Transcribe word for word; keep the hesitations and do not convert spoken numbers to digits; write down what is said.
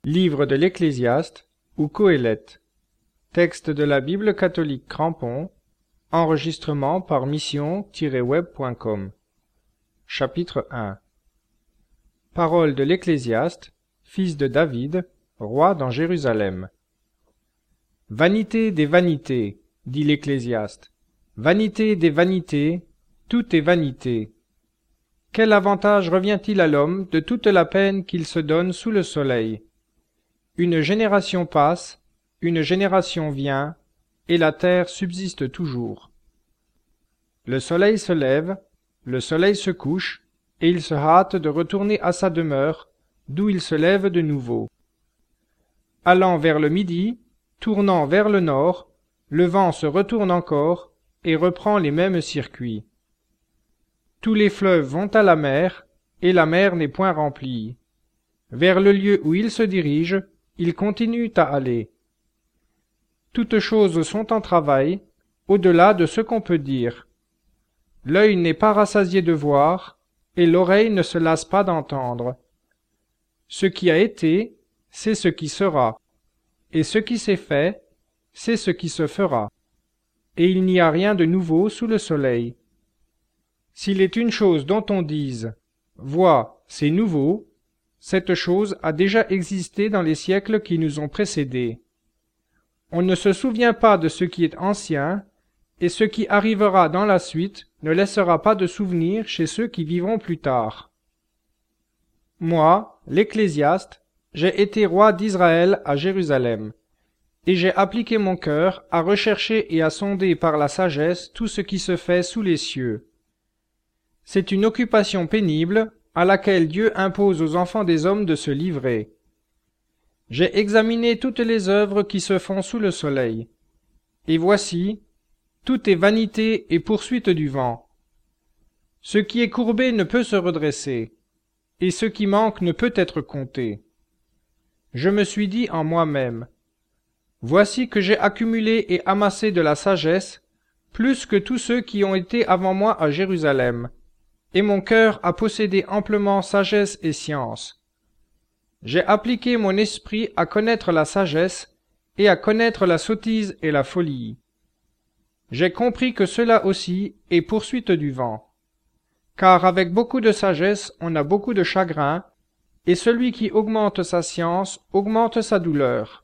Livre de l'Ecclésiaste ou Qoéleth. Texte de la Bible catholique Crampon. Enregistrement par mission tiret web point com. Chapitre un. Parole de l'Ecclésiaste, fils de David, roi dans Jérusalem. Vanité des vanités, dit l'Ecclésiaste. Vanité des vanités, tout est vanité. Quel avantage revient-il à l'homme de toute la peine qu'il se donne sous le soleil? Une génération passe, une génération vient, et la terre subsiste toujours. Le soleil se lève, le soleil se couche, et il se hâte de retourner à sa demeure, d'où il se lève de nouveau. Allant vers le midi, tournant vers le nord, le vent se retourne encore et reprend les mêmes circuits. Tous les fleuves vont à la mer, et la mer n'est point remplie. Vers le lieu où ils se dirigent, ils continuent à aller. Toutes choses sont en travail, au-delà de ce qu'on peut dire. L'œil n'est pas rassasié de voir, et l'oreille ne se lasse pas d'entendre. Ce qui a été, c'est ce qui sera, et ce qui s'est fait, c'est ce qui se fera. Et il n'y a rien de nouveau sous le soleil. S'il est une chose dont on dise « Vois, c'est nouveau », cette chose a déjà existé dans les siècles qui nous ont précédés. On ne se souvient pas de ce qui est ancien, et ce qui arrivera dans la suite ne laissera pas de souvenir chez ceux qui vivront plus tard. Moi, l'Ecclésiaste, j'ai été roi d'Israël à Jérusalem, et j'ai appliqué mon cœur à rechercher et à sonder par la sagesse tout ce qui se fait sous les cieux. C'est une occupation pénible à laquelle Dieu impose aux enfants des hommes de se livrer. J'ai examiné toutes les œuvres qui se font sous le soleil, et voici, tout est vanité et poursuite du vent. Ce qui est courbé ne peut se redresser, et ce qui manque ne peut être compté. Je me suis dit en moi-même, voici que j'ai accumulé et amassé de la sagesse, plus que tous ceux qui ont été avant moi à Jérusalem, et mon cœur a possédé amplement sagesse et science. J'ai appliqué mon esprit à connaître la sagesse, et à connaître la sottise et la folie. J'ai compris que cela aussi est poursuite du vent. Car avec beaucoup de sagesse on a beaucoup de chagrin, et celui qui augmente sa science augmente sa douleur.